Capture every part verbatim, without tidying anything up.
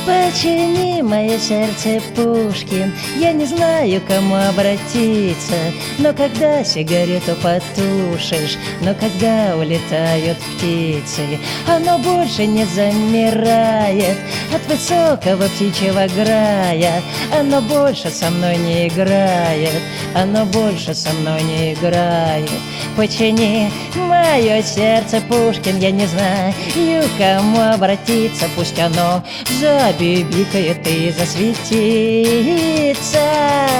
Почини мое сердце, Пушкин, я не знаю, к кому обратиться. Но когда сигарету потушишь, но когда улетают птицы, оно больше не замирает от высокого птичьего грая. Оно больше со мной не играет, оно больше со мной не играет. Почини мое сердце, Пушкин, я не знаю, к кому обратиться. Пусть оно забибикает и засветится.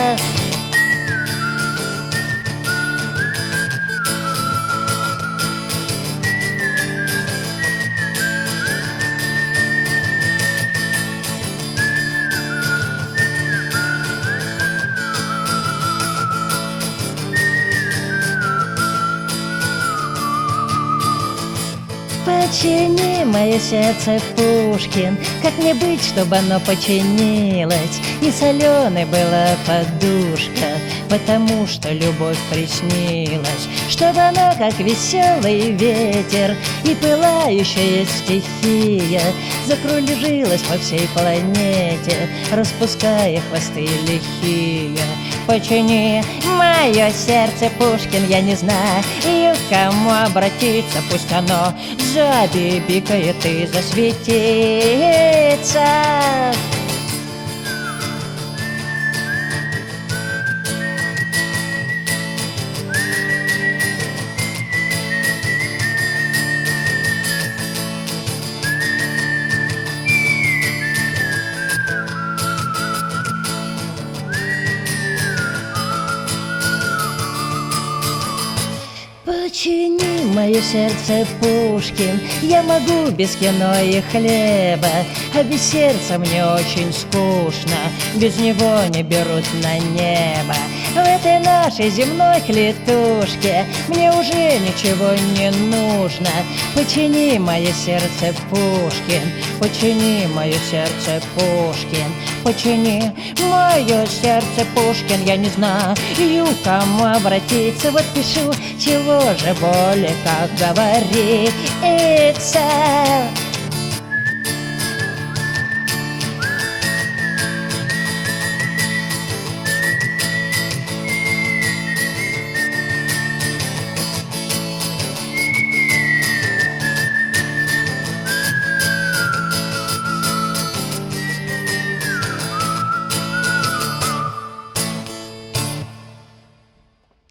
Почини мое сердце, Пушкин, как мне быть, чтобы оно починилось, и соленой была подушка, потому что любовь приснилась, чтобы оно, как веселый ветер и пылающая стихия, закружилась по всей планете, распуская хвосты лихие. Почини мое сердце, Пушкин, я не знаю, и к кому обратиться. Пусть оно забибикает и засветится. Почини мое сердце, Пушкин, я могу без кино и хлеба, а без сердца мне очень скучно, без него не берут на небо. В этой нашей земной клетушке мне уже ничего не нужно. Почини мое сердце, Пушкин, почини мое сердце, Пушкин, почини мое сердце, Пушкин, я не знаю, к кому обратиться. Вот пишу, чего же более, как говорится.